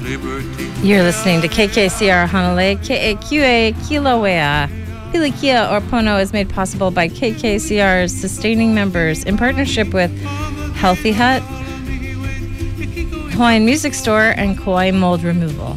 You're listening to KKCR Hanalei, KAQA Kilauea. Pilikia Orpono is made possible by KKCR's sustaining members in partnership with Healthy Hut, Hawaiian Music Store, and Kauai Mold Removal.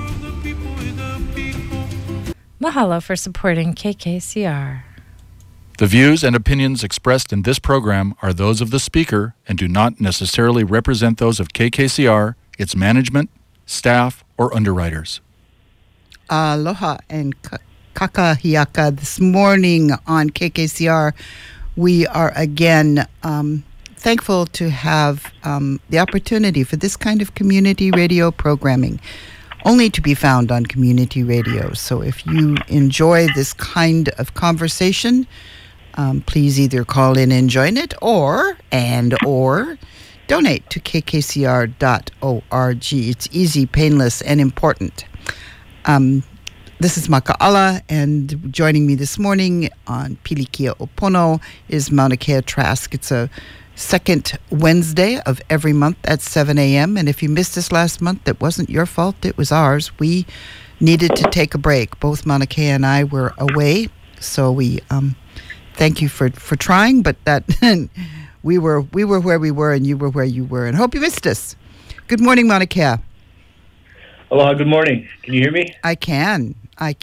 Mahalo for supporting KKCR. The views and opinions expressed in this program are those of the speaker and do not necessarily represent those of KKCR, its management, staff, or underwriters. Aloha and kakahiaka. This morning on KKCR, we are again thankful to have the opportunity for this kind of community radio programming, only to be found on community radio. So if you enjoy this kind of conversation, please either call in and join it or donate to kkcr.org. It's easy, painless, and important. This is Maka'ala, and joining me this morning on Pilikia Opono is Mauna Kea Trask. It's a second Wednesday of every month at 7 a.m. And if you missed us last month, it wasn't your fault, it was ours. We needed to take a break. Both Mauna Kea and I were away, so we thank you for trying, but that we were where we were and you were where you were, and hope you missed us. Good morning, Mauna Kea. Aloha, good morning. Can you hear me? I can.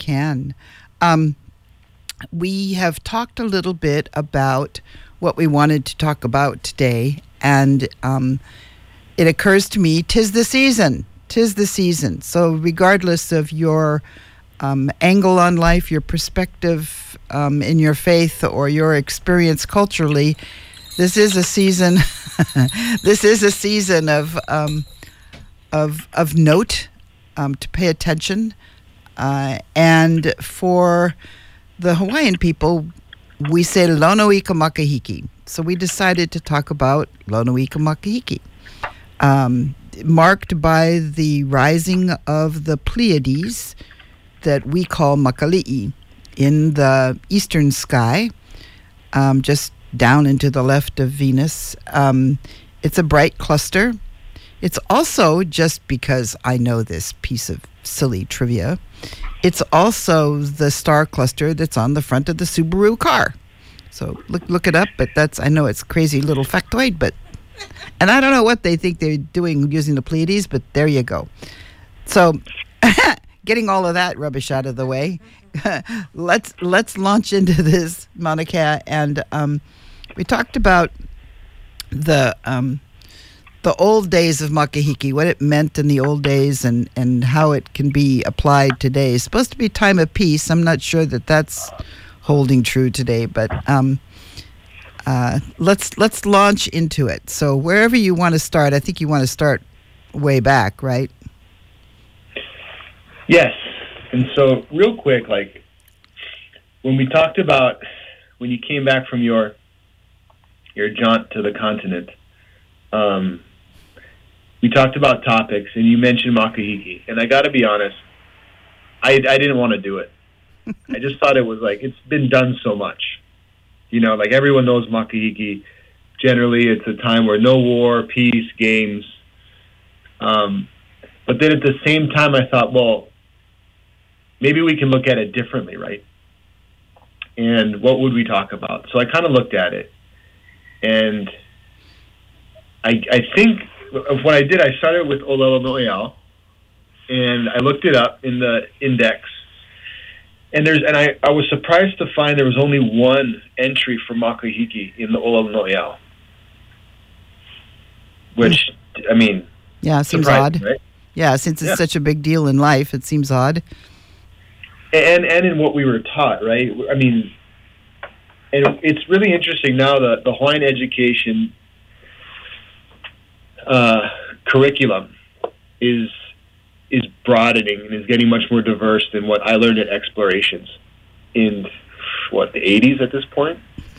We have talked a little bit about what we wanted to talk about today, and it occurs to me, 'tis the season. So regardless of your angle on life, your perspective in your faith, or your experience culturally, this is a season. This is a season of note, to pay attention, and for the Hawaiian people, we say Lonoika Makahiki. So we decided to talk about Lonoika Makahiki, marked by the rising of the Pleiades that we call Makali'i in the eastern sky, just down into the left of Venus. It's a bright cluster. It's also, just because I know this piece of silly trivia, it's also the star cluster that's on the front of the Subaru car. So look it up, but I know it's a crazy little factoid, and I don't know what they think they're doing using the Pleiades, but there you go. So getting all of that rubbish out of the way, let's launch into this, Mauna Kea, and we talked about the old days of Makahiki, what it meant in the old days, and how it can be applied today. It's supposed to be time of peace. I'm not sure that that's holding true today, but let's launch into it. So wherever you want to start, I think you want to start way back, right? Yes. And so real quick, like when we talked about when you came back from your jaunt to the continent, we talked about topics, and you mentioned Makahiki. And I got to be honest, I didn't want to do it. I just thought it was like, it's been done so much. Like everyone knows Makahiki. Generally, it's a time where no war, peace, games. But then at the same time, I thought, well, maybe we can look at it differently, right? And what would we talk about? So I kind of looked at it. And I think of what I did, I started with Olelo No'eau, and I looked it up in the index. And I was surprised to find there was only one entry for Makahiki in the Olelo No'eau. Which, I mean, yeah, seems odd. Right? Yeah, since it's such a big deal in life, it seems odd. And in what we were taught, right? I mean, and it's really interesting now that the Hawaiian education curriculum is broadening and is getting much more diverse than what I learned at Explorations in the 80s at this point.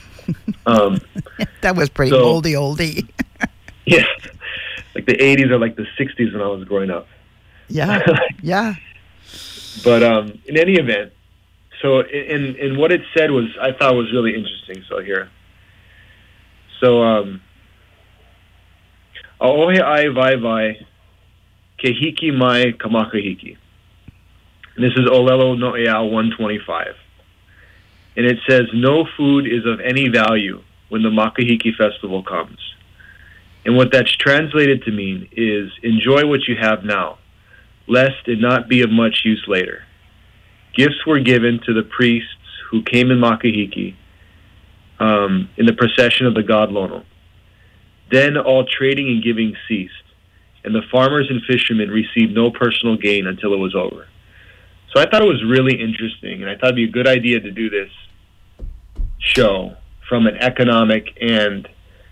That was pretty oldie. Yeah, like the 80s are like the 60s when I was growing up. Yeah, yeah. But in any event, so in what it said I thought was really interesting. So here, Aohe ai vai vai Kehiki Mai Kamakahiki. And this is Olelo No'ea 125. And it says, no food is of any value when the Makahiki festival comes. And what that's translated to mean is, enjoy what you have now, lest it not be of much use later. Gifts were given to the priests who came in Makahiki in the procession of the god Lono. Then all trading and giving ceased, and the farmers and fishermen received no personal gain until it was over. So I thought it was really interesting, and I thought it'd be a good idea to do this show from an economic and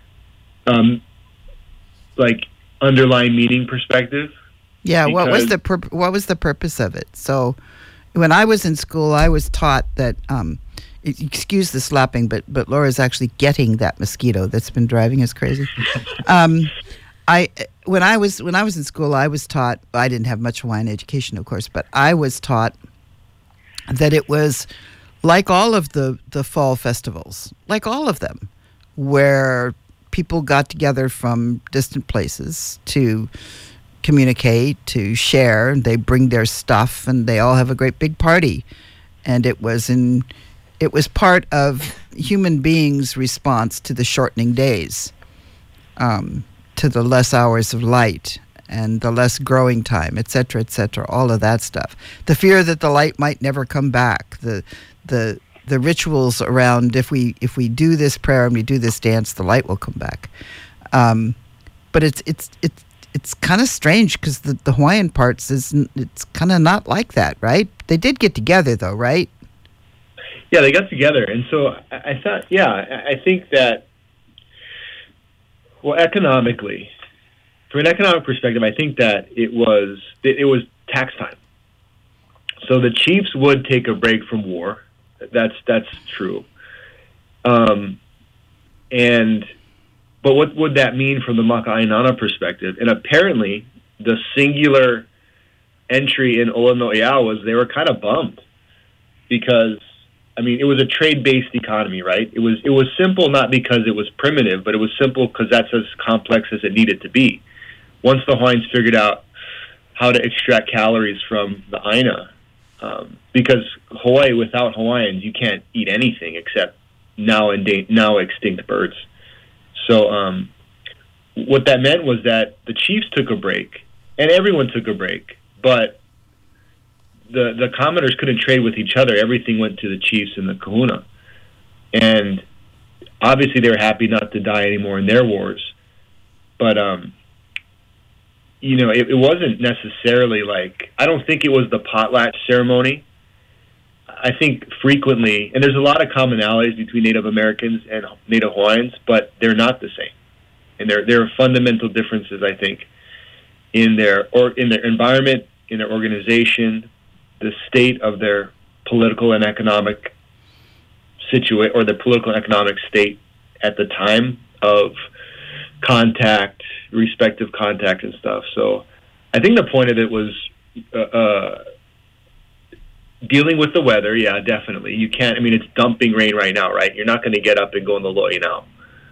underlying meaning perspective. Yeah, what was the purpose of it? So when I was in school, I was taught that excuse the slapping, but Laura's actually getting that mosquito that's been driving us crazy. When I was in school, I was taught, I didn't have much Hawaiian education, of course, but I was taught that it was like all of the fall festivals, like all of them, where people got together from distant places to communicate, to share, and they bring their stuff, and they all have a great big party. And it was part of human beings' response to the shortening days, to the less hours of light and the less growing time, et cetera, all of that stuff. The fear that the light might never come back, the rituals around if we do this prayer and we do this dance, the light will come back. But it's kind of strange because the Hawaiian parts it's kind of not like that, right? They did get together though, right? Yeah, they got together, and so I thought, I think that, well, economically, from an economic perspective, I think that it was tax time. So the chiefs would take a break from war. That's true. But what would that mean from the Maka'ainana perspective? And apparently, the singular entry in Ola No'ea was they were kind of bummed because, I mean, it was a trade-based economy, right? It was simple not because it was primitive, but it was simple because that's as complex as it needed to be. Once the Hawaiians figured out how to extract calories from the Aina, because Hawaii, without Hawaiians, you can't eat anything except now extinct birds. So what that meant was that the chiefs took a break, and everyone took a break, but the commoners couldn't trade with each other. Everything went to the chiefs and the kahuna. And obviously they were happy not to die anymore in their wars. But, it wasn't necessarily like, I don't think it was the potlatch ceremony. I think frequently, and there's a lot of commonalities between Native Americans and Native Hawaiians, but they're not the same. And there are fundamental differences, I think, in their environment, in their organization, the state of their political and economic situation, or the political and economic state at the time of contact, respective contact and stuff. So I think the point of it was dealing with the weather. Yeah, definitely. You can't, it's dumping rain right now, right? You're not going to get up and go in the lo'i now.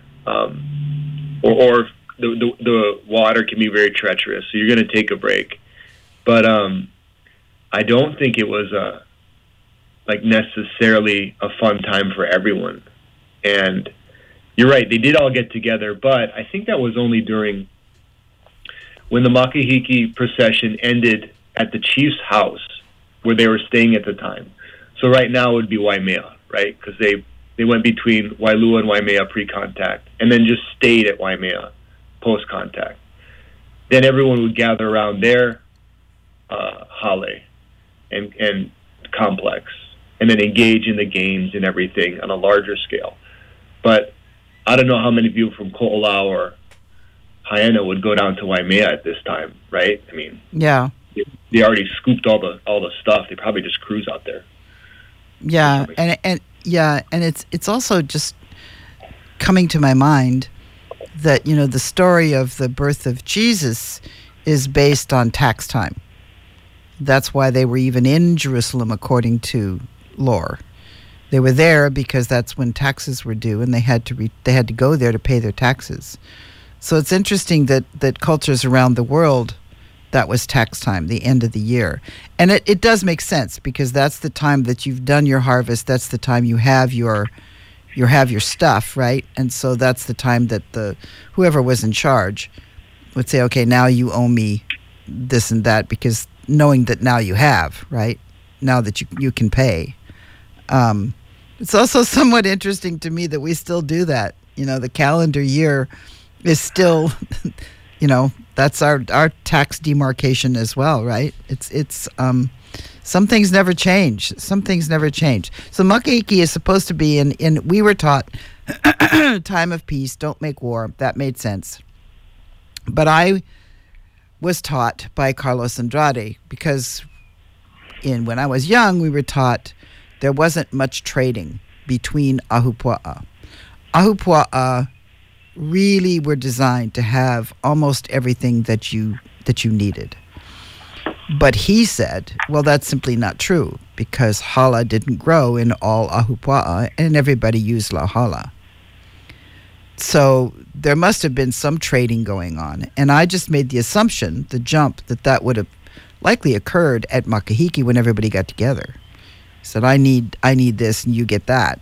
Or the water can be very treacherous, so you're going to take a break. But I don't think it was necessarily a fun time for everyone. And you're right, they did all get together, but I think that was only during when the Makahiki procession ended at the chief's house where they were staying at the time. So right now it would be Waimea, right? Because they went between Wailua and Waimea pre-contact and then just stayed at Waimea post-contact. Then everyone would gather around their hale and complex and then engage in the games and everything on a larger scale. But I don't know how many people from Ko'olau or Haena would go down to Waimea at this time, right? Yeah. They already scooped all the stuff. They probably just cruise out there. Yeah, and it's also just coming to my mind that the story of the birth of Jesus is based on tax time. That's why they were even in Jerusalem, according to lore. They were there because that's when taxes were due, and they had to go there to pay their taxes. So it's interesting that cultures around the world that was tax time, the end of the year. And it does make sense, because that's the time that you've done your harvest. That's the time you have your stuff, right? And so that's the time that whoever was in charge would say, okay, now you owe me this and that, because knowing that now you have, right? Now that you can pay. It's also somewhat interesting to me that we still do that. The calendar year is still, that's our tax demarcation as well, right? It's some things never change. Some things never change. So Makahiki is supposed to be in we were taught time of peace, don't make war. That made sense. But I was taught by Carlos Andrade, because when I was young, we were taught there wasn't much trading between ahupua'a. Ahupua'a really were designed to have almost everything that you needed. But he said, well, that's simply not true, because hala didn't grow in all ahupua'a, and everybody used la hala. So there must have been some trading going on. And I just made the assumption, the jump, that would have likely occurred at Makahiki when everybody got together. Said, I need this and you get that.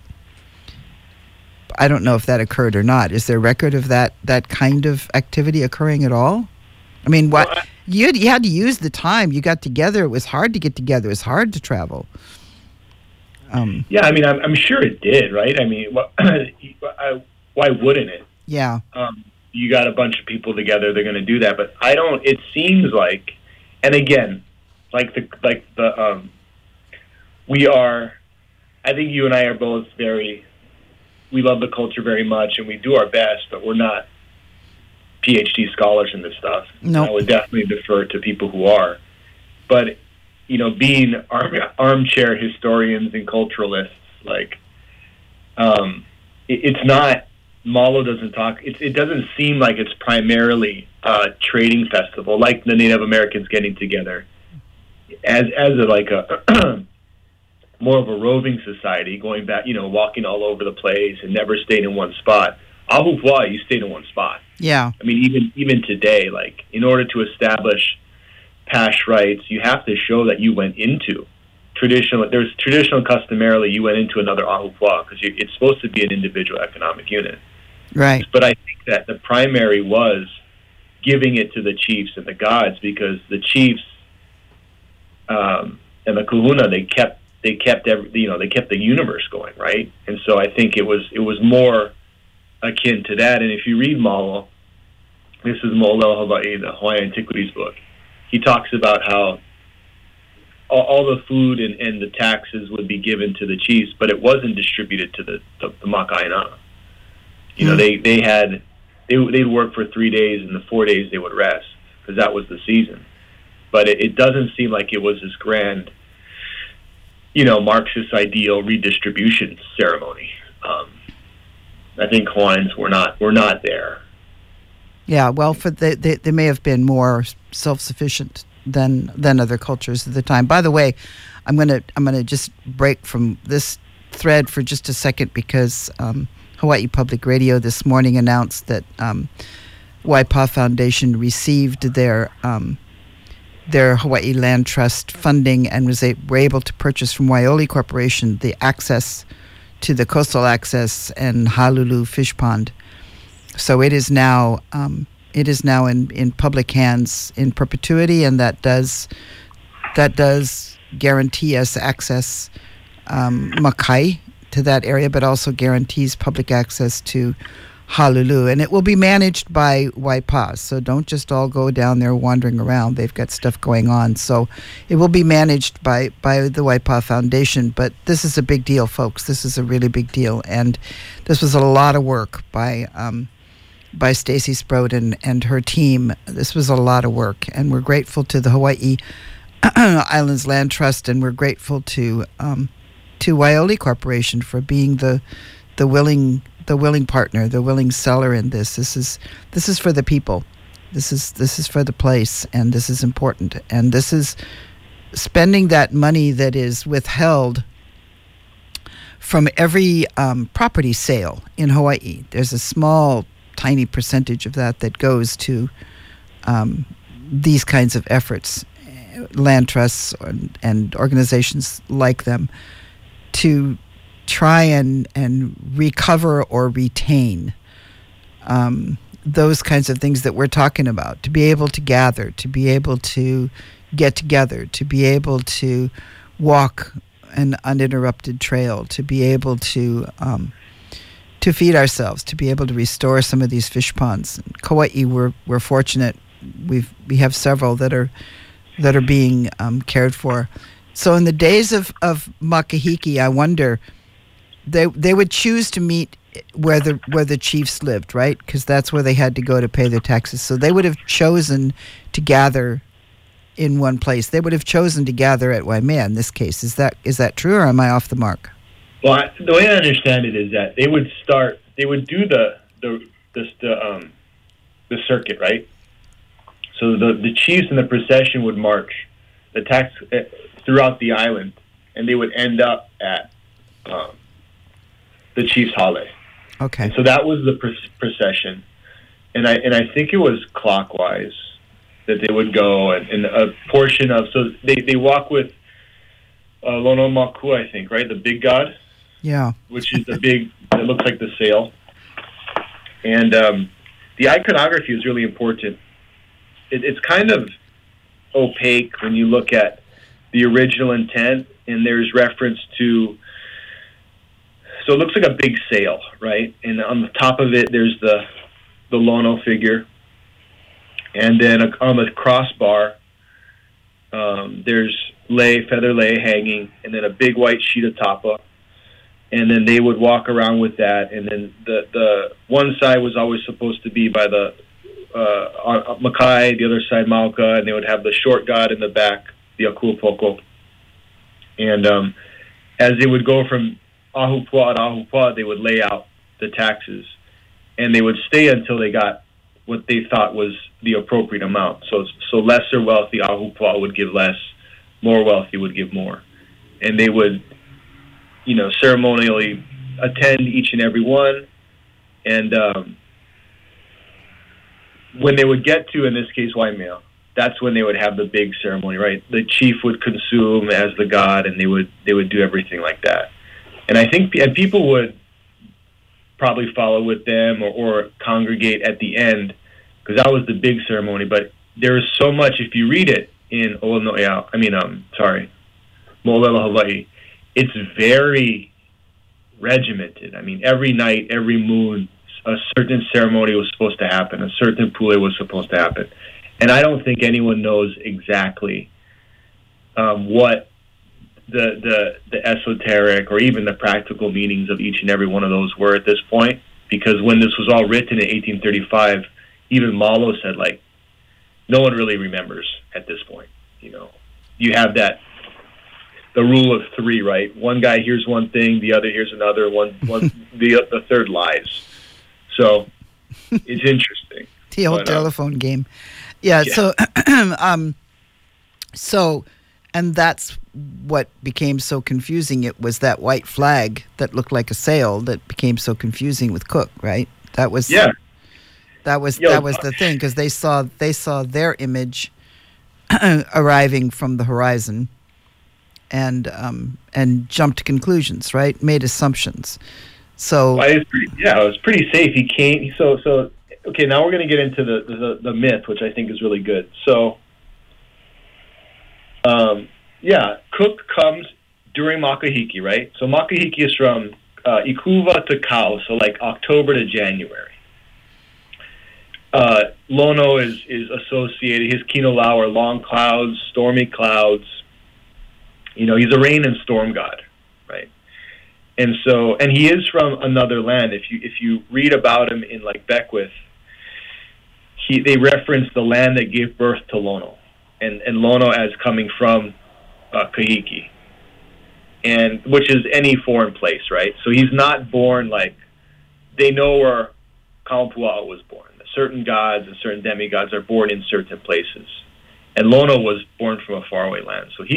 I don't know if that occurred or not. Is there a record of that kind of activity occurring at all? I mean, you had to use the time. You got together. It was hard to get together. It was hard to travel. Yeah, I mean, I'm sure it did, right? I mean, why wouldn't it? Yeah. You got a bunch of people together, they're going to do that. But it seems like, and again, I think you and I are both we love the culture very much, and we do our best, but we're not PhD scholars in this stuff. No. I would definitely defer to people who are. But, being armchair historians and culturalists, it's not, Malo doesn't talk, it doesn't seem like it's primarily a trading festival, like the Native Americans getting together as a more of a roving society, going back, walking all over the place and never stayed in one spot. Ahupua'a, you stayed in one spot. Yeah. I mean, even today, in order to establish pash rights, you have to show that you went into traditional customarily, you went into another ahupua'a, because it's supposed to be an individual economic unit. Right. But I think that the primary was giving it to the chiefs and the gods, because the chiefs and the kahuna, they kept the universe going, right? And so I think it was more akin to that. And if you read Malo, this is Mo'olelo Hawaii, the Hawaiian Antiquities book, he talks about how all the food and the taxes would be given to the chiefs, but it wasn't distributed to the Maka'aina. They'd work for 3 days, and the 4 days they would rest, because that was the season. But it doesn't seem like it was this grand, Marxist ideal redistribution ceremony. I think Hawaiians were not there. Yeah, well, they may have been more self-sufficient than other cultures at the time. By the way, I'm gonna just break from this thread for just a second, because Hawaii Public Radio this morning announced that Waipa'a Foundation received their Hawaii Land Trust funding and were able to purchase from Waioli Corporation the access to the coastal access and Halulu Fish Pond. So it is now in public hands in perpetuity, and that does guarantee us access makai to that area, but also guarantees public access to Halulu, and it will be managed by Waipa'a. So don't just all go down there wandering around. They've got stuff going on. So it will be managed by the Waipa'a Foundation. But this is a big deal, folks. This is a really big deal, and this was a lot of work by Stacy Sproat and her team. This was a lot of work, and we're grateful to the Hawaii Islands Land Trust, and we're grateful to Waioli Corporation for being the willing partner, the willing seller in this. This is for the people. This is for the place, and this is important. And this is spending that money that is withheld from every property sale in Hawaii. There's a small, tiny percentage of that goes to these kinds of efforts, land trusts and organizations like them, to try and recover or retain those kinds of things that we're talking about, to be able to gather, to be able to get together, to be able to walk an uninterrupted trail, to be able to feed ourselves, to be able to restore some of these fish ponds. In Kauai, we're fortunate. We have several that are being cared for. So in the days of Makahiki, I wonder, they would choose to meet where the chiefs lived, right? Because that's where they had to go to pay their taxes. So they would have chosen to gather in one place. They would have chosen to gather at Waimea in this case. Is that true, or am I off the mark? Well, the way I understand it is that they would do the circuit, right? So the chiefs in the procession would march the tax throughout the island, and they would end up at the chief's hale. Okay. And so that was the procession, and I think it was clockwise that they would go, and a portion of, so they walk with Lono Maku, I think, right, the big god. Yeah. Which is the big, it looks like the sail. And the iconography is really important. It's kind of opaque when you look at the original intent, and there's reference to, so it looks like a big sail, right? And on the top of it, there's the Lono figure. And then on the crossbar, there's feather lei hanging, and then a big white sheet of tapa. And then they would walk around with that, and then the one side was always supposed to be by the Makai, the other side Mauka, and they would have the short god in the back, the Akuapoko. And as they would go from Ahupua to Ahupua, they would lay out the taxes, and they would stay until they got what they thought was the appropriate amount. So lesser wealthy Ahupua would give less, more wealthy would give more, and they would, ceremonially attend each and every one. And when they would get to, in this case, Waimea, that's when they would have the big ceremony, right? The chief would consume as the god, and they would do everything like that. And I think, and people would probably follow with them or congregate at the end, because that was the big ceremony. But there is so much, if you read it in Mo'olelo, Hawaii, it's very regimented. I mean, every night, every moon, a certain ceremony was supposed to happen. A certain pule was supposed to happen. And I don't think anyone knows exactly what the esoteric or even the practical meanings of each and every one of those were at this point. Because when this was all written in 1835, even Malo said, no one really remembers at this point. You have the rule of three, right? One guy hears one thing, the other hears another, the third lies. So it's interesting. The old telephone game. Yeah. So, and that's what became so confusing. It was that white flag that looked like a sail that became so confusing with Cook, right? That was the thing, because they saw their image arriving from the horizon, and jumped to conclusions, right? Made assumptions. So it was pretty safe. He came. So okay. Now we're going to get into the myth, which I think is really good. So, Cook comes during Makahiki, right? So Makahiki is from Ikuva to Kau, so October to January. Lono is associated. His kinolau are long clouds, stormy clouds. He's a rain and storm god, right? And he is from another land. If you read about him in Beckwith, they reference the land that gave birth to Lono, and Lono as coming from Kahiki, and which is any foreign place, right? So he's not born they know where Kaupua'a was born. Certain gods and certain demigods are born in certain places, and Lono was born from a faraway land. So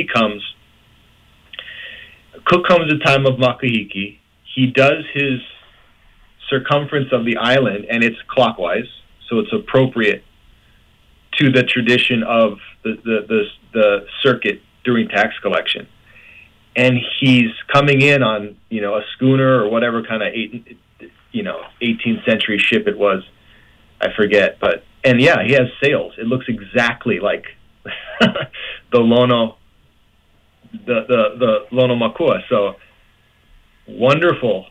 Cook comes at the time of Makahiki. He does his circumference of the island, and it's clockwise, so it's appropriate to the tradition of the circuit during tax collection. And he's coming in on, a schooner or whatever kind of 18th century ship it was. I forget, and he has sails. It looks exactly like the Lono, the Lono Makua. So wonderful,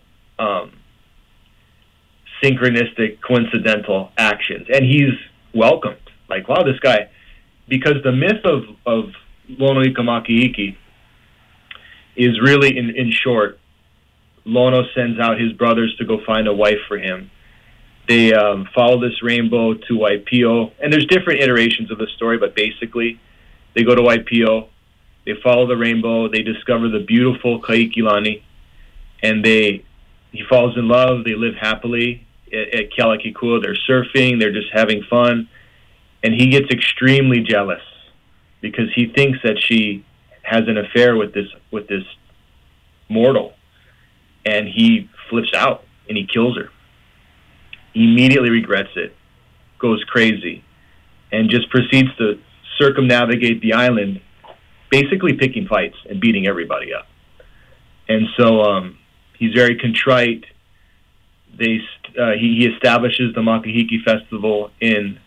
synchronistic, coincidental actions, and he's welcomed. Like, wow, this guy, because the myth of Lono Ika Makahiki is really, in short, Lono sends out his brothers to go find a wife for him. They follow this rainbow to Waipio, and there's different iterations of the story, but basically, they go to Waipio, they follow the rainbow, they discover the beautiful Kaikilani, and he falls in love. They live happily at Kealakekua. They're surfing, they're just having fun, and he gets extremely jealous because he thinks that she has an affair with this mortal, and he flips out and he kills her. He immediately regrets it, goes crazy, and just proceeds to circumnavigate the island, basically picking fights and beating everybody up. And so he's very contrite. He establishes the Makahiki Festival in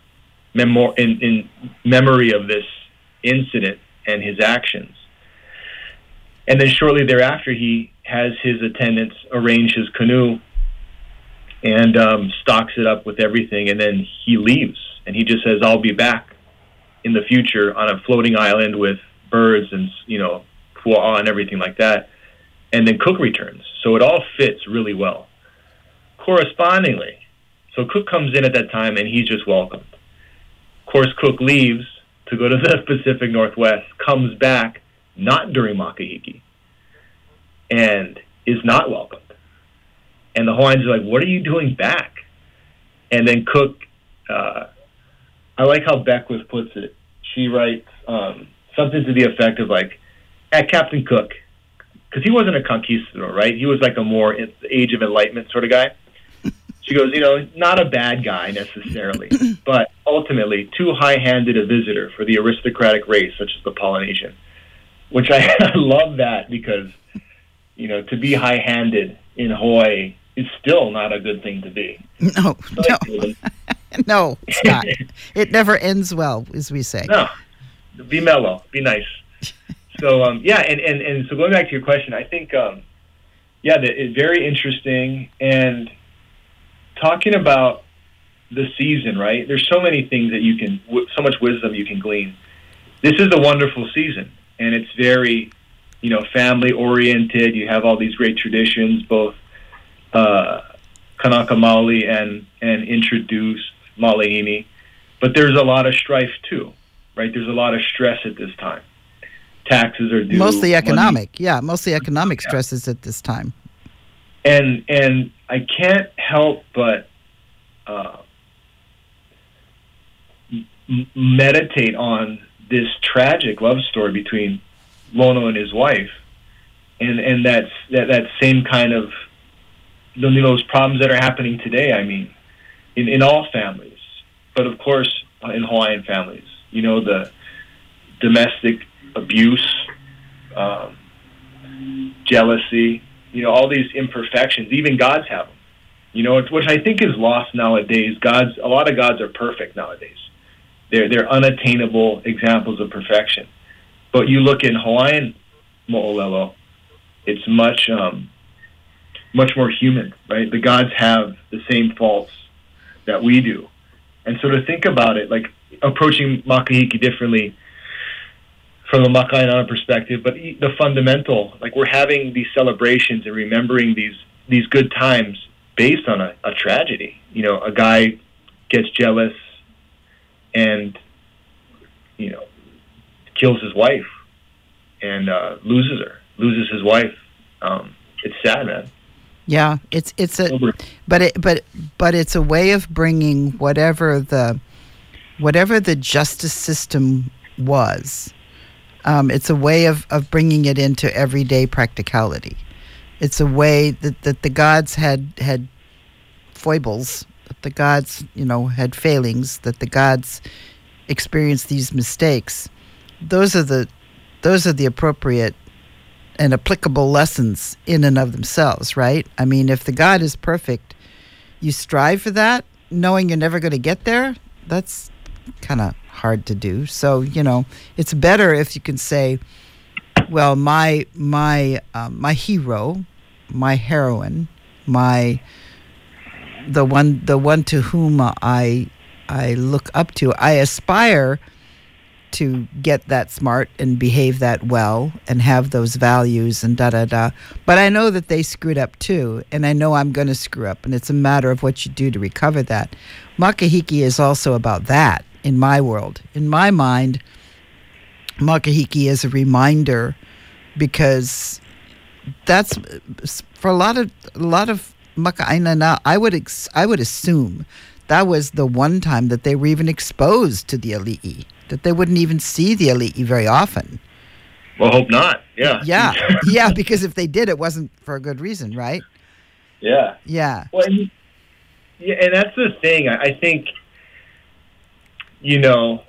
memory of this incident and his actions. And then shortly thereafter, he has his attendants arrange his canoe and stocks it up with everything, and then he leaves. And he just says, I'll be back in the future on a floating island with birds and, pua'a and everything like that. And then Cook returns. So it all fits really well. Correspondingly, so Cook comes in at that time, and he's just welcomed. Of course, Cook leaves to go to the Pacific Northwest, comes back, not during Makahiki, and is not welcomed. And the Hawaiians are like, what are you doing back? And then Cook, I like how Beckwith puts it. She writes something to the effect of like, Captain Cook, because he wasn't a conquistador, right? He was like a more Age of Enlightenment sort of guy. She goes, not a bad guy necessarily, but ultimately too high-handed a visitor for the aristocratic race, such as the Polynesian, which I love that because, to be high-handed in Hawaii is still not a good thing to be. No. No, Scott. It never ends well, as we say. No. Be mellow. Be nice. So, and so going back to your question, I think, it's very interesting. And talking about the season, right? There's so many things that so much wisdom you can glean. This is a wonderful season, and it's very, family-oriented. You have all these great traditions, both Kanaka Maoli and introduced Malihini. But there's a lot of strife, too, right? There's a lot of stress at this time. Taxes are due. Mostly economic. Mostly economic stresses at this time. And I can't help but meditate on this tragic love story between Lono and his wife, and that same kind of those problems that are happening today. I mean, in all families, but of course in Hawaiian families, the domestic abuse, jealousy, all these imperfections. Even gods have them, which I think is lost nowadays. A lot of gods are perfect nowadays. They're unattainable examples of perfection. But you look in Hawaiian mo'olelo, it's much more human, right? The gods have the same faults that we do. And so to think about it, like approaching Makahiki differently from a Maka'ainana perspective, but the fundamental, like we're having these celebrations and remembering these good times based on a tragedy. A guy gets jealous and, kills his wife and loses his wife. It's sad, man. Yeah, it's it's a way of bringing whatever the justice system was. It's a way of bringing it into everyday practicality. It's a way that the gods had foibles, that the gods had failings, that the gods experience these mistakes, those are the appropriate and applicable lessons in and of themselves, right? I mean, if the God is perfect, you strive for that, knowing you're never going to get there. That's kind of hard to do. So, you know, it's better if you can say, well, my hero, my heroine, the one to whom I look up to, I aspire to get that smart and behave that well and have those values and da-da-da. But I know that they screwed up too, and I know I'm going to screw up, and it's a matter of what you do to recover that. Makahiki is also about that in my world. In my mind, Makahiki is a reminder, because that's for a lot of Maka'ainana, I would assume that was the one time that they were even exposed to the Ali'i, that they wouldn't even see the Ali'i very often. Well, hope not. Yeah. Yeah, because if they did, it wasn't for a good reason, right? Yeah. Yeah. Well, and that's the thing. I think, you know,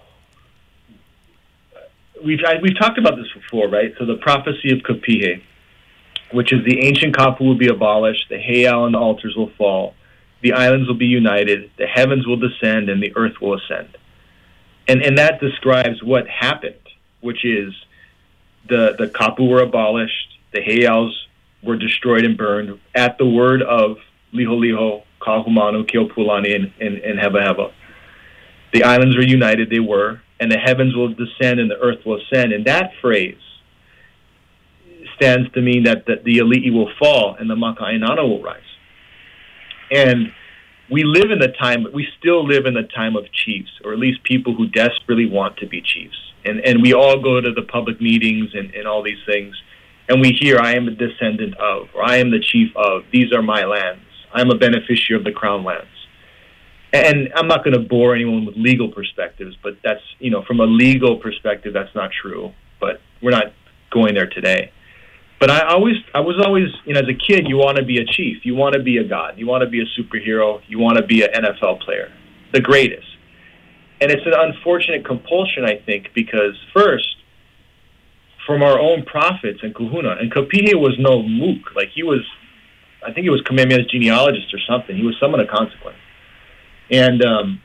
we've talked about this before, right? So the prophecy of Kapihe, which is the ancient kapu will be abolished, the heiau and the altars will fall, the islands will be united, the heavens will descend, and the earth will ascend. And that describes what happened, which is the kapu were abolished, the heiaus were destroyed and burned at the word of Liho Liho, Kahumanu, Keopulani, and Heva Heva. The islands were united, they were, and the heavens will descend and the earth will ascend. And that phrase stands to mean that the Ali'i will fall and the Maka'ainana will rise. And we still live in the time of chiefs, or at least people who desperately want to be chiefs. And we all go to the public meetings and all these things, and we hear, I am a descendant of, or I am the chief of, these are my lands. I'm a beneficiary of the crown lands. And I'm not going to bore anyone with legal perspectives, but that's, you know, from a legal perspective, that's not true. But we're not going there today. But I was always, you know, as a kid, you want to be a chief. You want to be a god. You want to be a superhero. You want to be an NFL player, the greatest. And it's an unfortunate compulsion, I think, because first, from our own prophets and kahuna, and Kapihe was no mook. Like, I think he was Kamehameha's genealogist or something. He was someone of consequence. And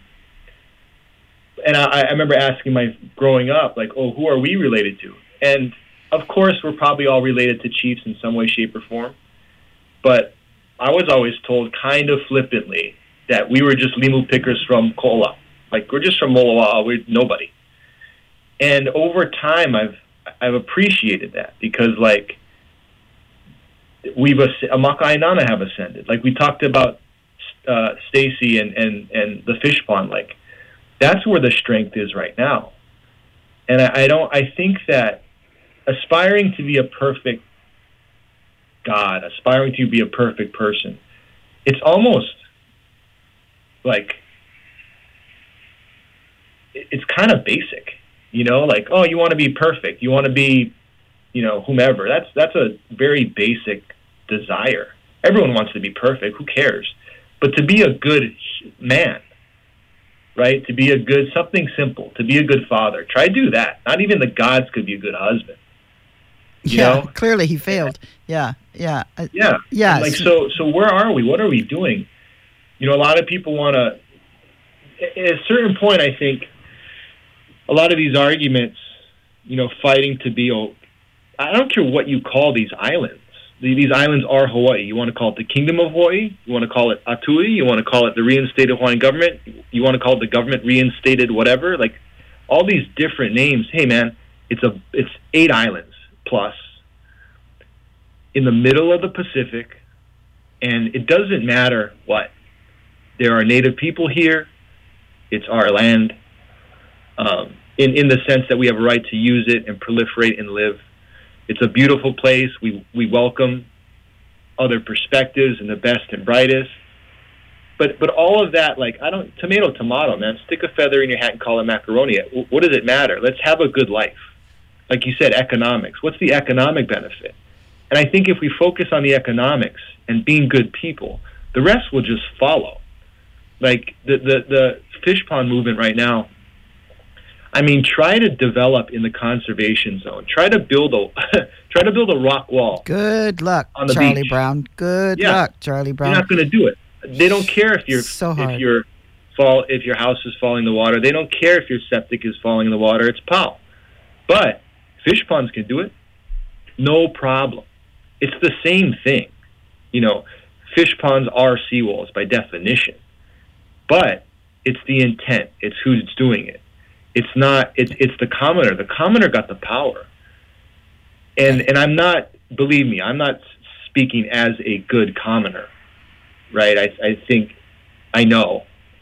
I remember asking growing up, like, oh, who are we related to? And of course, we're probably all related to chiefs in some way, shape, or form. But I was always told kind of flippantly that we were just limu pickers from Ko'ola. Like, we're just from Moloa'a, we're nobody. And over time, I've appreciated that, because, like, Maka'ainana have ascended. Like, we talked about Stacy and the fish pond. Like, that's where the strength is right now. And I think that aspiring to be a perfect God, aspiring to be a perfect person, it's almost like, it's kind of basic, you know, like, oh, you want to be perfect, you want to be, you know, whomever. That's a very basic desire. Everyone wants to be perfect, who cares? But to be a good man, right? To be something simple, to be a good father. Try to do that. Not even the gods could be a good husband. You know? Clearly he failed. Yeah. Yeah. Like, so where are we? What are we doing? You know, a lot of people want to, at a certain point, I think, a lot of these arguments, you know, fighting to be, I don't care what you call these islands. These islands are Hawaii. You want to call it the Kingdom of Hawaii? You want to call it Atui? You want to call it the reinstated Hawaiian government? You want to call it the government reinstated whatever? Like, all these different names. Hey, man, it's 8 islands plus in the middle of the Pacific, and it doesn't matter what. There are native people here. It's our land, in the sense that we have a right to use it and proliferate and live. It's a beautiful place. We welcome other perspectives and the best and brightest. But all of that, like, tomato, man. Stick a feather in your hat and call it macaroni. What does it matter? Let's have a good life. Like you said, economics. What's the economic benefit? And I think if we focus on the economics and being good people, the rest will just follow. Like the fish pond movement right now, I mean, try to develop in the conservation zone. Try to build a rock wall. Good luck, on the Charlie beach. Brown. Good luck, Charlie Brown. You're not going to do it. They don't care if you're So hard. if your house is falling in the water. They don't care if your septic is falling in the water. It's POW. But fish ponds can do it. No problem. It's the same thing. You know, fish ponds are seawalls by definition. But it's the intent. It's who's doing it. It's not. It's the commoner. The commoner got the power. And I'm not. Believe me, I'm not speaking as a good commoner, right? I think I know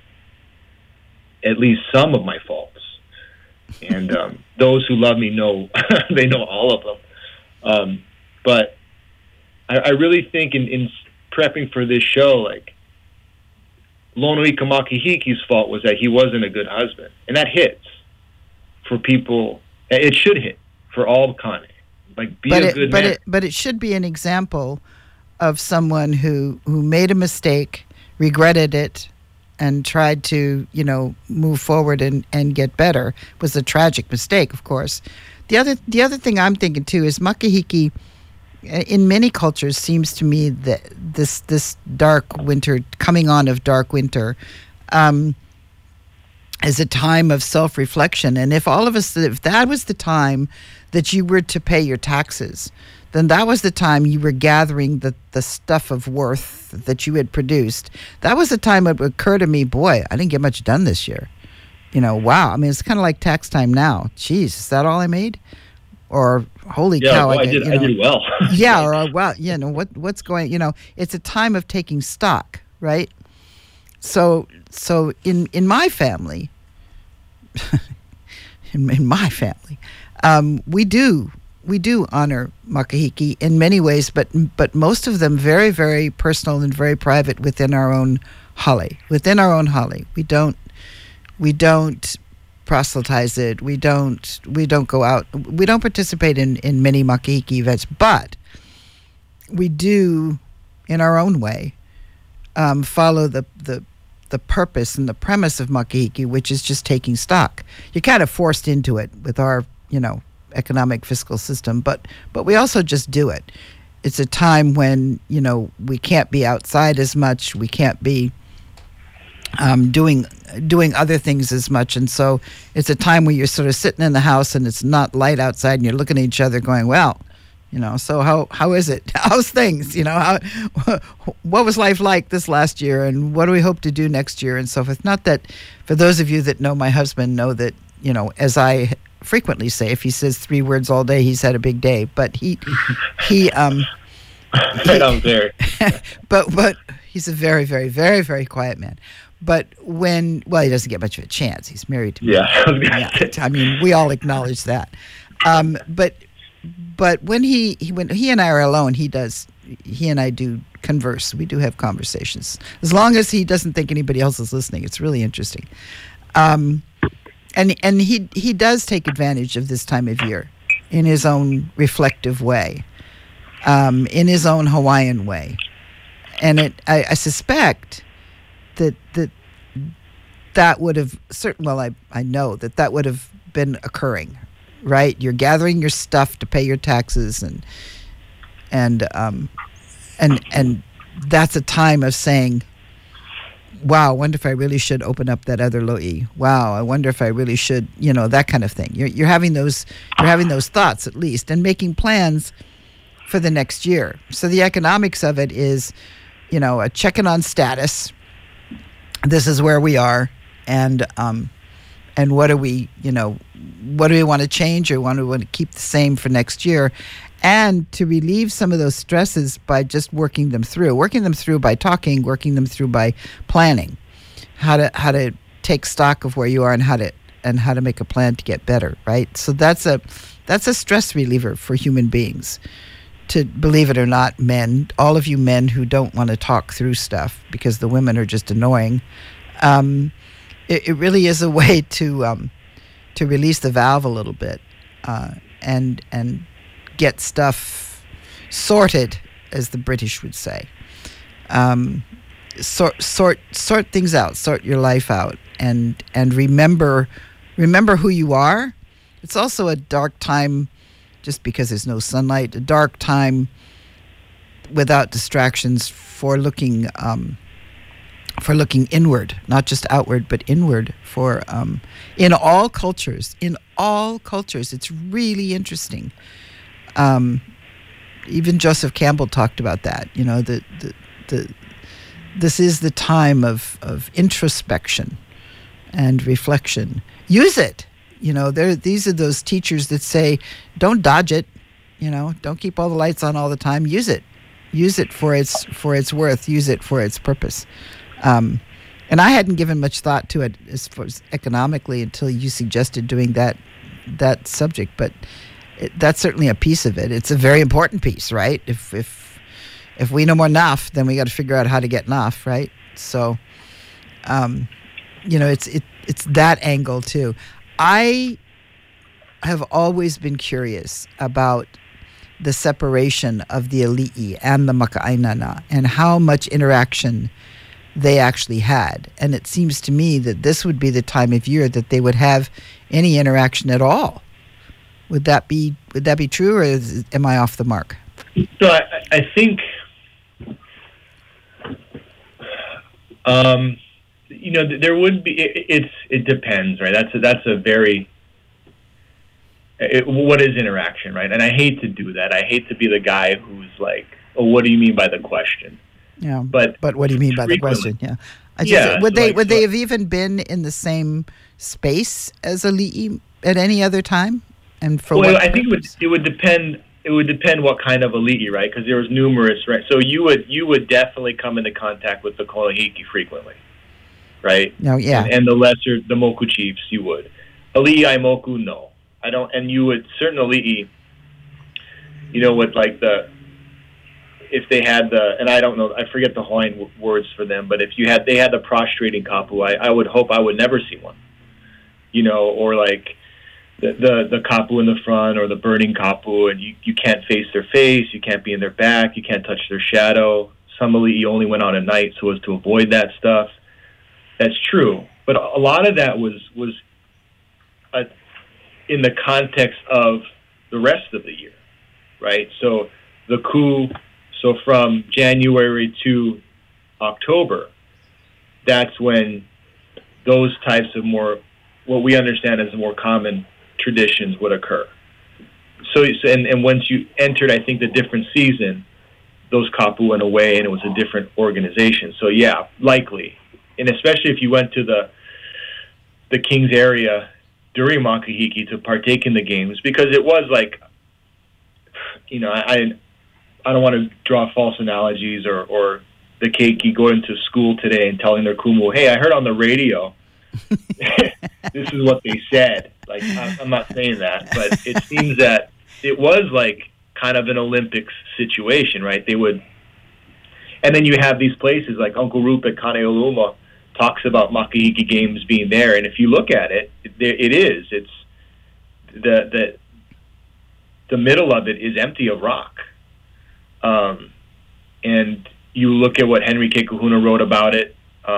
at least some of my faults, and those who love me know they know all of them. But I really think in prepping for this show, like, Lonoika Makihiki's fault was that he wasn't a good husband, and that hits for people. It should hit for all Kane. Like, be a good man. But it should be an example of someone who made a mistake, regretted it, and tried to, you know, move forward and get better. It was a tragic mistake, of course. The other thing I'm thinking too is Makahiki, in many cultures, seems to me that this dark winter, coming on of dark winter, is a time of self-reflection. And if that was the time that you were to pay your taxes, then that was the time you were gathering the stuff of worth that you had produced. That was the time it would occur to me, boy, I didn't get much done this year. You know, wow. I mean, it's kind of like tax time now. Jeez, is that all I made? Or holy cow, I did well. Yeah, or well, you know, what's going, you know, it's a time of taking stock, right? So in my family, in my family, we do honor Makahiki in many ways, but most of them very, very personal and very private within our own hale. Within our own hale, we don't proselytize it. We don't go out. We don't participate in many Makahiki events, but we do, in our own way, follow the purpose and the premise of Makahiki, which is just taking stock. You're kind of forced into it with our, you know, economic fiscal system, but we also just do it. It's a time when, you know, we can't be outside as much. We can't be doing other things as much, and so it's a time where you're sort of sitting in the house and it's not light outside, and you're looking at each other going, well, you know, so how is it? How's things? You know, what was life like this last year, and what do we hope to do next year, and so forth. Not that, for those of you that know my husband, know that, you know, as I frequently say, if he says 3 words all day, he's had a big day. But he I'm there. but he's a very, very, very, very quiet man. But he doesn't get much of a chance. He's married to me. Yeah, I was gonna say. I mean, we all acknowledge that. But when he and I are alone, he and I do converse. We do have conversations. As long as he doesn't think anybody else is listening, it's really interesting. And he does take advantage of this time of year in his own reflective way, in his own Hawaiian way. And I suspect that would have I know that would have been occurring, right? You're gathering your stuff to pay your taxes, and that's a time of saying, wow, I wonder if I really should open up that other lo'i. Wow, I wonder if I really should, you know, that kind of thing. You're having those thoughts, at least, and making plans for the next year. So the economics of it is, you know, a checking on status. This is where we are, and what do we want to change, or want to keep the same for next year, and to relieve some of those stresses by just working them through by talking, working them through by planning, how to take stock of where you are and how to make a plan to get better, right? So that's a stress reliever for human beings. To, believe it or not, men, all of you men who don't want to talk through stuff because the women are just annoying, it really is a way to release the valve a little bit, and get stuff sorted, as the British would say. Sort things out, sort your life out, and remember remember who you are. It's also a dark time, just because there's no sunlight, a dark time without distractions for looking inward, not just outward, but inward. For in all cultures, it's really interesting. Even Joseph Campbell talked about that. You know, this is the time of introspection and reflection. Use it. You know, these are those teachers that say, don't dodge it. You know, don't keep all the lights on all the time. Use it. Use it for its worth. Use it for its purpose. And I hadn't given much thought to it as far as economically until you suggested doing that subject. But that's certainly a piece of it. It's a very important piece, right? If we know enough, then we got to figure out how to get enough, right? So, you know, it's that angle too. I have always been curious about the separation of the Ali'i and the Maka'ainana and how much interaction they actually had. And it seems to me that this would be the time of year that they would have any interaction at all. Would that be true, or am I off the mark? So I think, you know, there would be. It depends, right? That's a very. What is interaction, right? And I hate to do that. I hate to be the guy who's like, "Oh, what do you mean by the question?" Yeah, but what do you mean by the question? Yeah, would they have even been in the same space as Ali'i at any other time? And for what I think it would depend. It would depend what kind of Ali'i, right? Because there was numerous, right? So you would definitely come into contact with the Kolahiki frequently, right? No, yeah. And the Moku chiefs, you would. Ali'i Aimoku, no. I don't. And you would certain Ali'i, you know, with like if they had and I don't know, I forget the Hawaiian words for them, but if they had the prostrating kapu, I would hope I would never see one, you know, or like the kapu in the front or the burning kapu, and you can't face their face, you can't be in their back, you can't touch their shadow. Some Ali'i only went out at night so as to avoid that stuff. That's true, but a lot of that was in the context of the rest of the year, right? So the coup. So from January to October, that's when those types of more, what we understand as more common traditions would occur. So and once you entered, I think, the different season, those kapu went away and it was a different organization. So yeah, likely. And especially if you went to the King's area during Makahiki to partake in the games, because it was like, you know, I don't want to draw false analogies or the keiki going to school today and telling their kumu, hey, I heard on the radio, this is what they said. Like, I'm not saying that, but it seems that it was like kind of an Olympics situation, right? They would, and then you have these places like Uncle Rupert Kaneoluma talks about Makahiki games being there, and if you look at it, it's the middle of it is empty of rock. And you look at what Henry K. Kahuna wrote about it.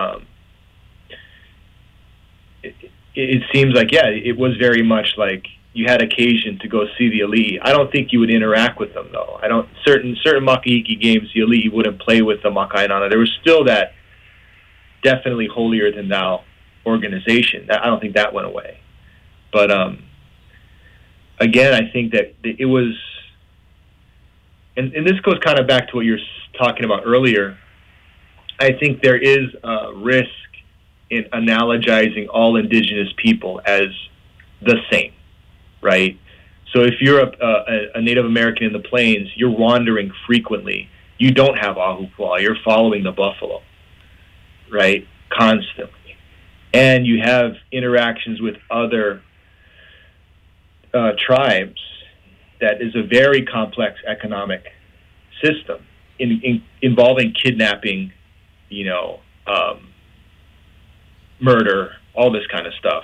It seems like, yeah, it was very much like you had occasion to go see the Ali'i. I don't think you would interact with them, though. Certain Makahiki games, the Ali'i wouldn't play with the Maka'ainana. There was still that definitely holier than thou organization. I don't think that went away. But again, I think that it was. And this goes kind of back to what you were talking about earlier. I think there is a risk in analogizing all indigenous people as the same, right? So if you're a Native American in the plains, you're wandering frequently. You don't have ahupua'a. You're following the buffalo, right, constantly. And you have interactions with other tribes. That is a very complex economic system involving kidnapping, you know, murder, all this kind of stuff.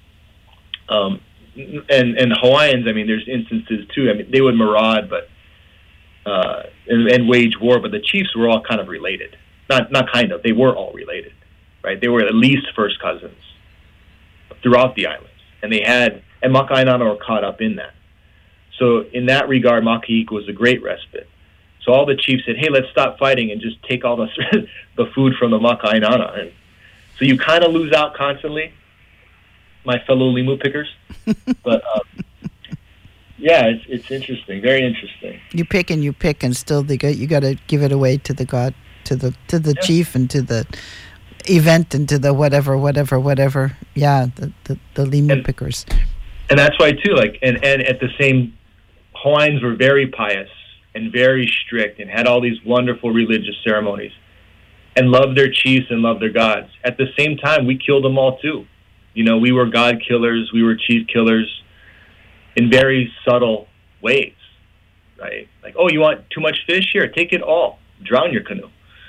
And Hawaiians, I mean, there's instances too. I mean, they would maraud, but and wage war, but the chiefs were all kind of related. Not kind of. They were all related, right? They were at least first cousins throughout the islands. and Maka'ainana were caught up in that. So in that regard, Makahiki was a great respite. So all the chiefs said, hey, let's stop fighting and just take all the food from the Maka'ainana. And so you kind of lose out constantly, my fellow limu pickers. But yeah, it's interesting, very interesting. You pick, and still you got to give it away to the god, to the chief, and to the event, and to the whatever. Yeah, the limu pickers. And that's why too, like, and at the same, Hawaiians were very pious and very strict and had all these wonderful religious ceremonies and loved their chiefs and loved their gods. At the same time, we killed them all too. You know, we were god killers, we were chief killers in very subtle ways, right? Like, oh, you want too much fish? Here, take it all. Drown your canoe.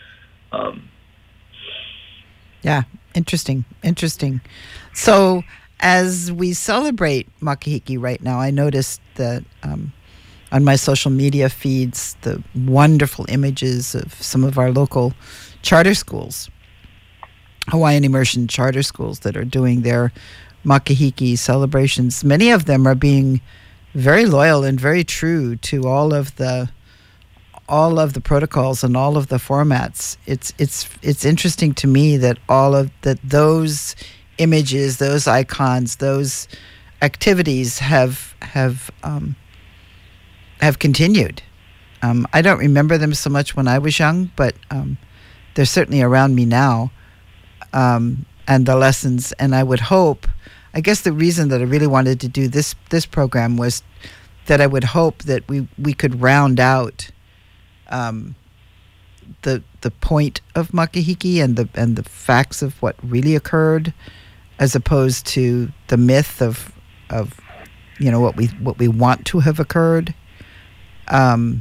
Yeah, interesting. So as we celebrate Makahiki right now, I noticed that on my social media feeds, the wonderful images of some of our local charter schools, Hawaiian immersion charter schools that are doing their Makahiki celebrations. Many of them are being very loyal and very true to all of the protocols and all of the formats. It's interesting to me that those images, those icons, those activities have continued. I don't remember them so much when I was young, but they're certainly around me now, and the lessons. And I would hope, I guess the reason that I really wanted to do this program was that I would hope that we could round out the point of Makahiki and the facts of what really occurred, as opposed to the myth of what we want to have occurred. And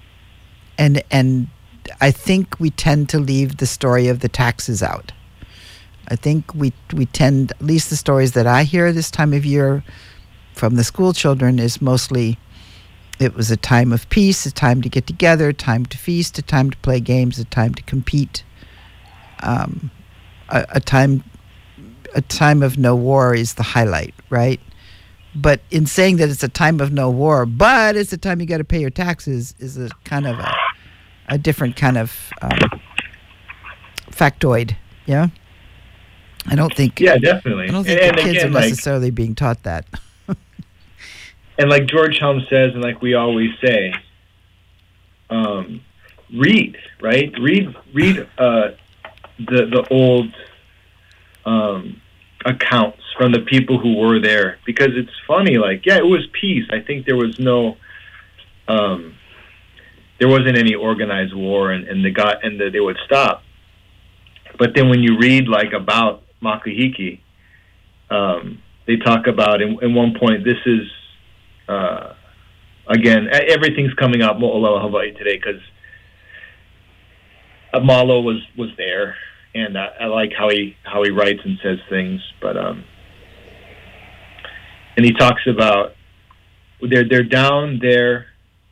I think we tend to leave the story of the taxes out. I think we tend, at least the stories that I hear this time of year from the school children, is mostly it was a time of peace, a time to get together, a time to feast, a time to play games, a time to compete. A time of no war is the highlight, right? But in saying that it's a time of no war, but it's a time you got to pay your taxes, is a kind of a different kind of factoid. Yeah, I don't think. Yeah, definitely. I don't think the kids are necessarily being taught that. And like George Helm says, and like we always say, read, right? Read the old accounts from the people who were there, because it's funny. Like, yeah, it was peace. I think there was no, there wasn't any organized war, and they would stop. But then when you read like about Makahiki, they talk about in one point, this is again, everything's coming out Mo'olelo Hawaii today because Malo was there, and I like how he writes and says things. But and he talks about they're down there.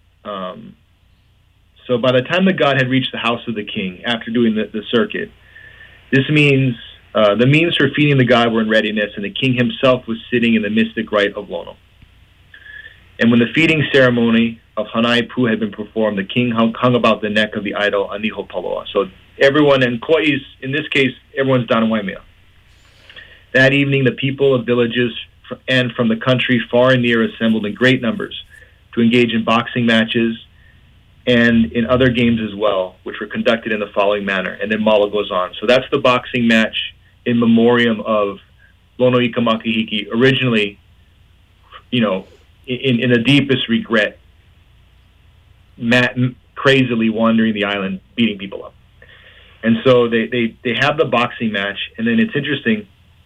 So by the time the god had reached the house of the king after doing the circuit, this means the means for feeding the god were in readiness, and the king himself was sitting in the mystic rite of Lono. And when the feeding ceremony of Hanai Pu had been performed, the king hung about the neck of the idol Aniho Paloa. So everyone, and Kauai's, in this case, everyone's down in Waimea. That evening, the people of villages and from the country far and near assembled in great numbers to engage in boxing matches and in other games as well, which were conducted in the following manner. And then Malo goes on. So that's the boxing match in memoriam of Lono Ika Makahiki, originally, in the deepest regret, crazily wandering the island, beating people up. And so they have the boxing match, and then it's interesting.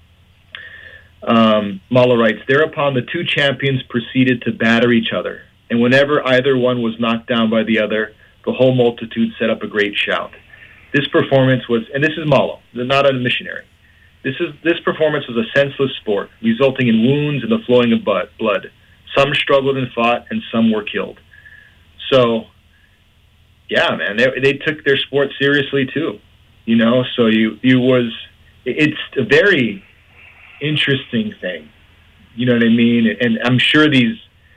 Malo writes, thereupon the two champions proceeded to batter each other, and whenever either one was knocked down by the other, the whole multitude set up a great shout. This performance was, and this is Malo, not a missionary, this performance was a senseless sport, resulting in wounds and the flowing of blood. Some struggled and fought, and some were killed. So, yeah, man, they took their sport seriously too. So it's a very interesting thing You know what I mean? And I'm sure these.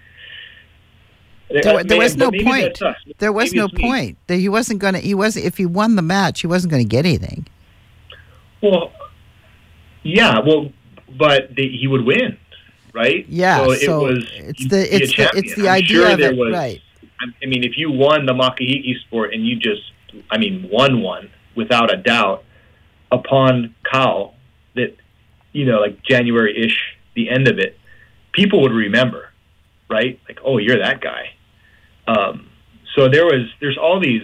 There was no maybe point. that's us. There was Maybe no it's me. point. That he wasn't going to. He was If he won the match, he wasn't going to get anything. Well, yeah. Well, but he would win, right? Yeah. So, So it was. it's you'd the be a it's champion. the I'm idea sure of there it, was, right? I mean, if you won the Makahiki sport and you just, won without a doubt upon Kau, that, like January-ish, the end of it, people would remember, right? Like, oh, you're that guy. So there's all these,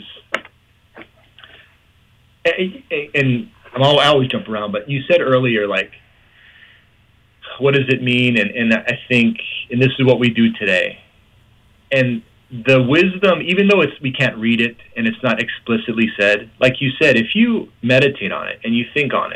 and I always jump around, but you said earlier, like, what does it mean? And I think, and this is what we do today. And the wisdom, even though we can't read it and it's not explicitly said, like you said, if you meditate on it and you think on it,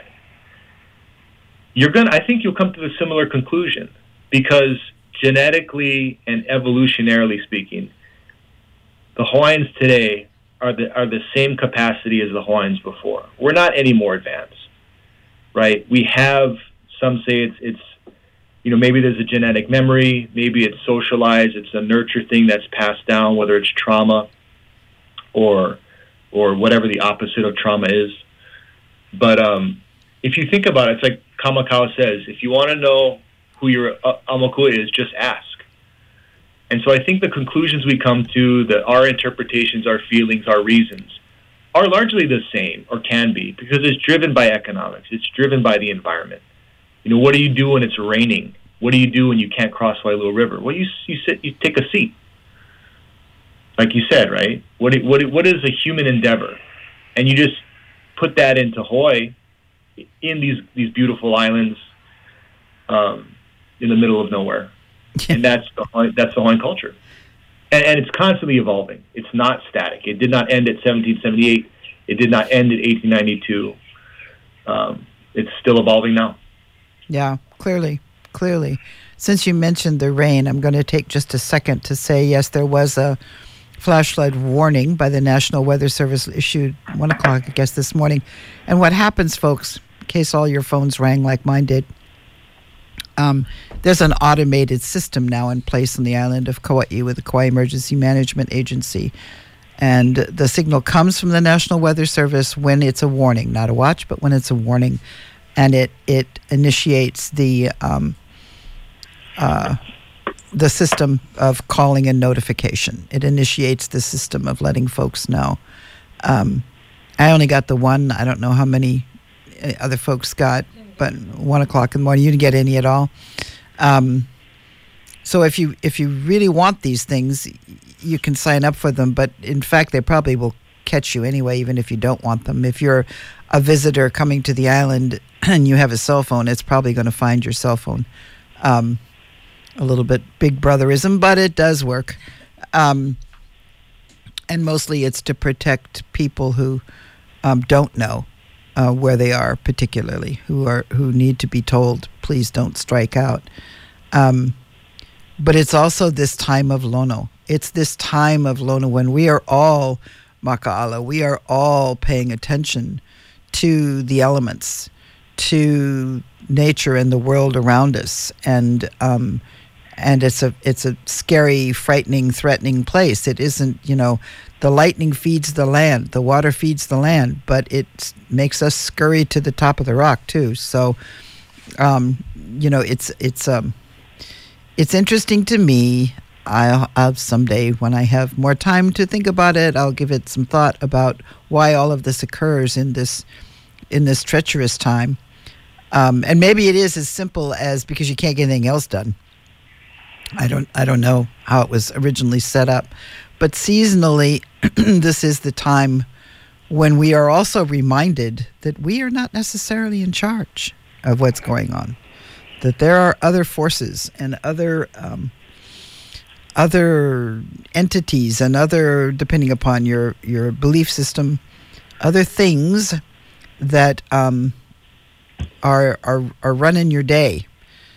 I think you'll come to a similar conclusion, because genetically and evolutionarily speaking, the Hawaiians today are the same capacity as the Hawaiians before. We're not any more advanced, right? We have, some say it's maybe there's a genetic memory, maybe it's socialized, it's a nurture thing that's passed down, whether it's trauma or whatever the opposite of trauma is. But if you think about it, it's like Kamakau says, if you want to know who your Aumakua is, just ask. And so I think the conclusions we come to, our interpretations, our feelings, our reasons, are largely the same, or can be, because it's driven by economics. It's driven by the environment. What do you do when it's raining? What do you do when you can't cross Waialua River? Well, you sit, you take a seat. Like you said, right? What is a human endeavor? And you just put that into Hawaii, in these beautiful islands, in the middle of nowhere. And that's the Hawaiian culture. And it's constantly evolving. It's not static. It did not end at 1778. It did not end at 1892. It's still evolving now. Yeah, clearly. Since you mentioned the rain, I'm going to take just a second to say, yes, there was a flash flood warning by the National Weather Service issued 1 o'clock, I guess, this morning. And what happens, folks, in case all your phones rang like mine did, there's an automated system now in place on the island of Kauai with the Kauai Emergency Management Agency. And the signal comes from the National Weather Service when it's a warning, not a watch, but when it's a warning. And it initiates the system of calling and notification. It initiates the system of letting folks know. I only got the one. I don't know how many other folks got, but 1 o'clock in the morning. You didn't get any at all. So if you really want these things, you can sign up for them. But in fact, they probably will catch you anyway, even if you don't want them. If you're a visitor coming to the island and you have a cell phone, it's probably going to find your cell phone. A little bit big brotherism, but it does work. And mostly it's to protect people who don't know where they are, particularly, who need to be told, please don't strike out. But it's also this time of Lono. It's this time of Lono when we are all Maka'ala. We are all paying attention to the elements, to nature and the world around us, and it's a scary, frightening, threatening place. It isn't, the lightning feeds the land, the water feeds the land, but it makes us scurry to the top of the rock too. So, it's interesting to me. I'll someday, when I have more time to think about it, I'll give it some thought about why all of this occurs in this treacherous time. And maybe it is as simple as because you can't get anything else done. I don't know how it was originally set up, but seasonally, this is the time when we are also reminded that we are not necessarily in charge of what's going on, that there are other forces and other entities and other, depending upon your belief system, other things that are running your day.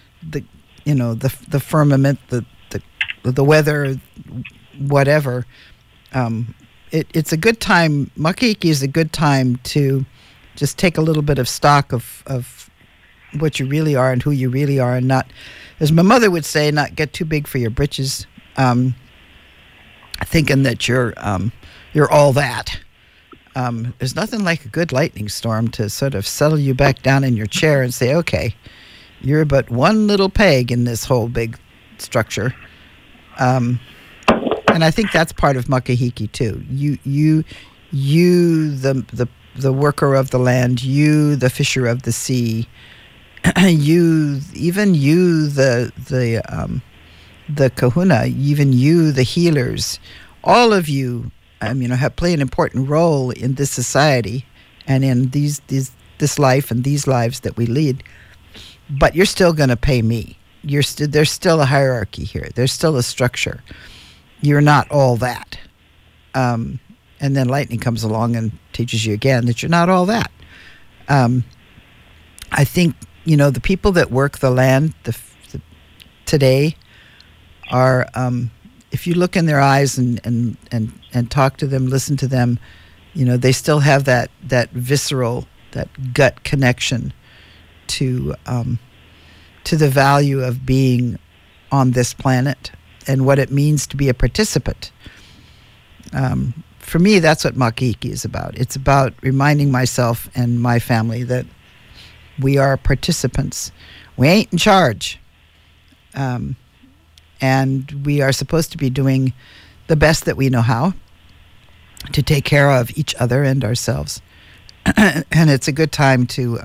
The firmament, the weather, whatever. It's a good time. Makahiki is a good time to just take a little bit of stock of what you really are and who you really are, and not, as my mother would say, not get too big for your britches, thinking that you're all that. There's nothing like a good lightning storm to sort of settle you back down in your chair and say, okay, you're but one little peg in this whole big structure. And I think that's part of Makahiki too. You, the worker of the land, you, the fisher of the sea, you, the kahuna, even you, the healers, all of you, have play an important role in this society and in this life and these lives that we lead. But you're still going to pay me. There's still a hierarchy here. There's still a structure. You're not all that. And then lightning comes along and teaches you again that you're not all that. I think, the people that work the land today are, if you look in their eyes and talk to them, listen to them, they still have that visceral, that gut connection to the value of being on this planet and what it means to be a participant. For me, that's what Makahiki is about. It's about reminding myself and my family that we are participants. We ain't in charge. And we are supposed to be doing the best that we know how to take care of each other and ourselves. And it's a good time to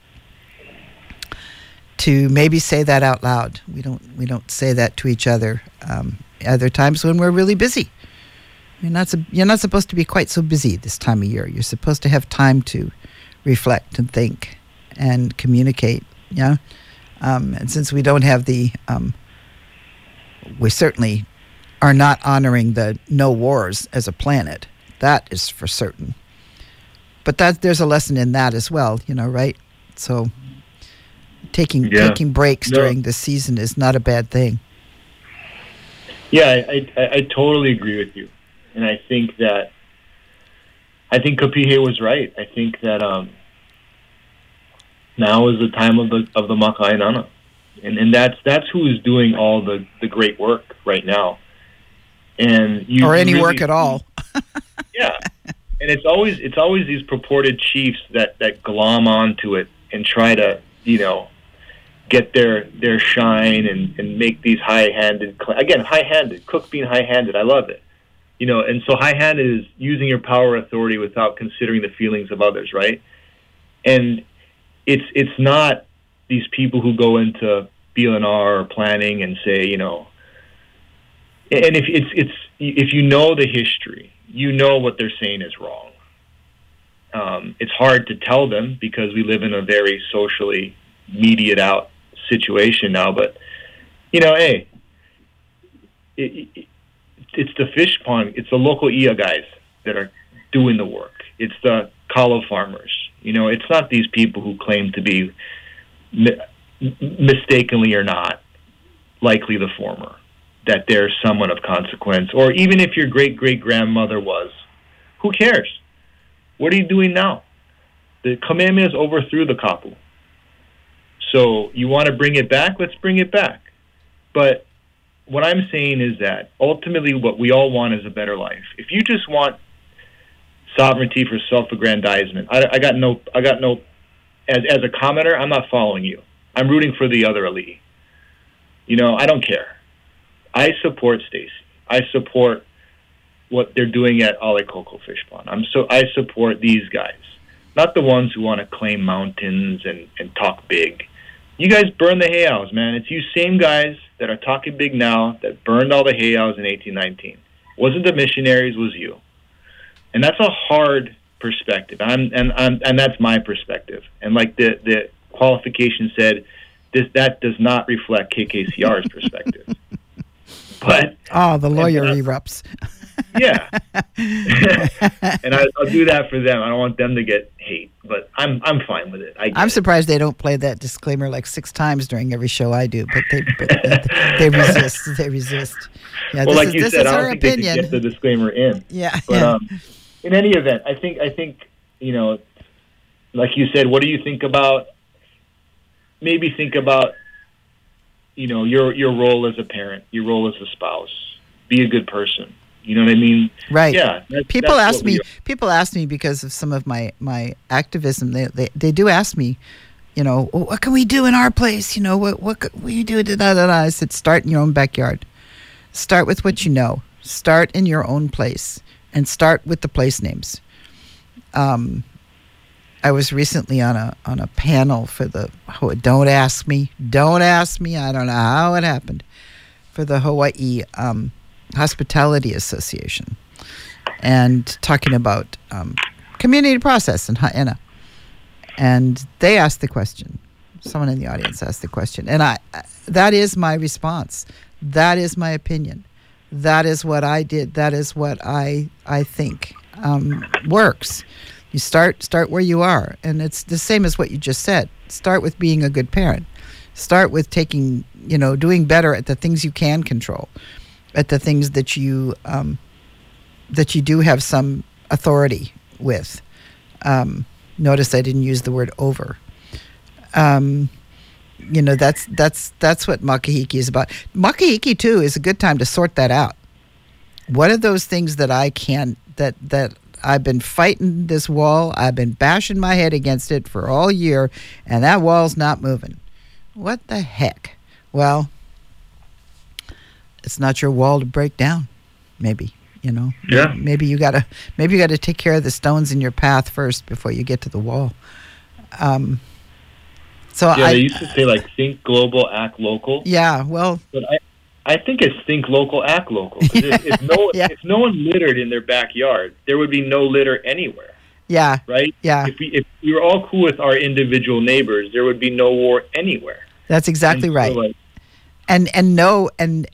maybe say that out loud. We don't say that to each other. Other times when we're really busy. You're not supposed to be quite so busy this time of year. You're supposed to have time to reflect and think and communicate. Yeah. And since we don't have we certainly are not honoring the no wars as a planet. That is for certain. But there's a lesson in that as well, right? So taking breaks during the season is not a bad thing. Yeah, I totally agree with you. And I think Kapihe was right. I think that now is the time of the Maka'ainana. And that's who is doing all the great work right now. And or any really, work at all. Yeah. And it's always these purported chiefs that glom onto it and try to, get their shine and make these high-handed, Cook being high-handed, I love it. And so high-handed is using your power authority without considering the feelings of others, right? And it's not these people who go into BLNR or planning and say, and if you know the history, what they're saying is wrong. It's hard to tell them because we live in a very socially mediated out situation now, but hey, it's the fish pond, it's the local IA guys that are doing the work. It's the kalo farmers. It's not these people who claim to be mistakenly or not, likely the former, that they're someone of consequence. Or even if your great-great-grandmother was, who cares? What are you doing now? The Kamehamehas overthrew the kapu. So you want to bring it back? Let's bring it back. But what I'm saying is that ultimately what we all want is a better life. If you just want sovereignty for self-aggrandizement, I got no. As a commenter, I'm not following you. I'm rooting for the other elite. I don't care. I support Stacy. I support what they're doing at Ale Koko Fish Pond. I support these guys, not the ones who want to claim mountains and talk big. You guys burn the heiaus, man. It's you same guys that are talking big now that burned all the heiaus in 1819. Wasn't the missionaries, was you. And that's a hard perspective. And that's my perspective. And like the qualification said, that does not reflect KKCR's perspective. But the lawyer erupts. Yeah. And I'll do that for them. I don't want them to get hate, but I'm fine with it. I'm surprised they don't play that disclaimer like 6 times during every show I do, but they resist. They resist. Yeah, well, like you said, I don't think they can get the disclaimer in. Yeah. But in any event, I think like you said, what do you think about maybe think about, your role as a parent, your role as a spouse. Be a good person. You know what I mean? Right. Yeah. People ask me because of some of my activism. They do ask me, well, what can we do in our place? What can we do? I said, start in your own backyard. Start with what you know. Start in your own place, and start with the place names. I was recently on a panel for don't ask me. I don't know how it happened, for the Hawaii Hospitality Association, and talking about community process in Ha'ena. And they asked the question. Someone in the audience asked the question, and that is my response. That is my opinion. That is what I did. That is what I think works. You start where you are, and it's the same as what you just said. Start with being a good parent. Start with doing better at the things you can control, at the things that you do have some authority with. Notice I didn't use the word over. That's what Makahiki is about. Makahiki too is a good time to sort that out. What are those things that I can that I've been fighting this wall, I've been bashing my head against it for all year, and that wall's not moving. What the heck? Well, it's not your wall to break down, maybe. Yeah. Maybe you gotta take care of the stones in your path first before you get to the wall. They used to say think global, act local. Yeah, well, but I think it's think local, act local. If no one littered in their backyard, there would be no litter anywhere. Yeah. Right. Yeah. If we were all cool with our individual neighbors, there would be no war anywhere. That's exactly right. Know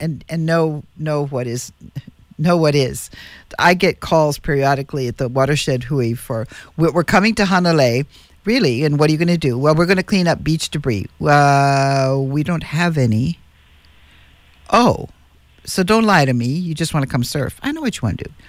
what is. I get calls periodically at the Watershed Hui we're coming to Hanalei, really, and what are you going to do? Well, we're going to clean up beach debris. We don't have any. Oh, so don't lie to me. You just want to come surf. I know what you want to do.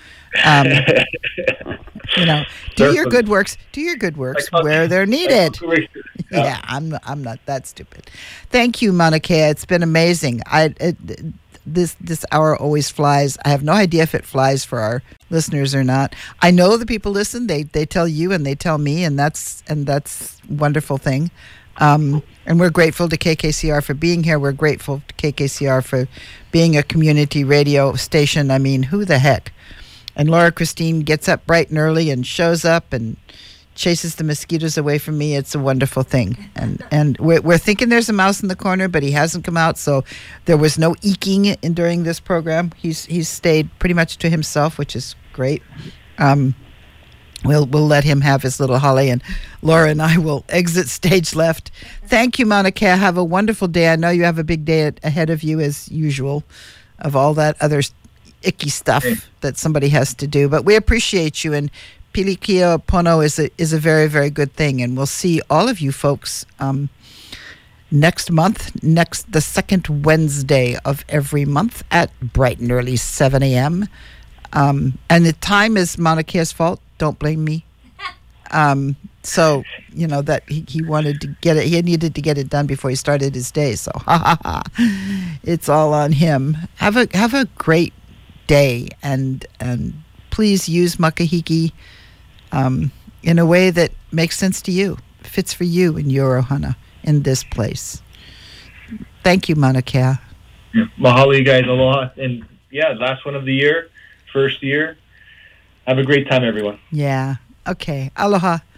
Do your good works where they're needed. Yeah, I'm not that stupid. Thank you, Mauna Kea. It's been amazing. This hour always flies. I have no idea if it flies for our listeners or not. I know the people listen. They tell you and they tell me, and that's a wonderful thing. And we're grateful to KKCR for being here. We're grateful to KKCR for being a community radio station. I mean, who the heck? And Laura Christine gets up bright and early and shows up and chases the mosquitoes away from me. It's a wonderful thing. And we're thinking there's a mouse in the corner, but he hasn't come out, so there was no eking during this program. He's stayed pretty much to himself, which is great. We'll let him have his little holly, and Laura and I will exit stage left. Thank you, Mauna Kea. Have a wonderful day. I know you have a big day ahead of you, as usual, of all that other icky stuff that somebody has to do. But we appreciate you, and Pilikia Pono is a very, very good thing. And we'll see all of you folks next month, the second Wednesday of every month at bright and early 7 a.m. And the time is Mauna Kea's fault. Don't blame me. So, that he wanted to get it. He needed to get it done before he started his day. So, it's all on him. Have a great day, and please use Makahiki in a way that makes sense to you, fits for you in your ohana in this place. Thank you, Mauna Kea. Yeah. Mahalo, you guys. Aloha. And last one of the year, first year. Have a great time, everyone. Yeah. Okay. Aloha.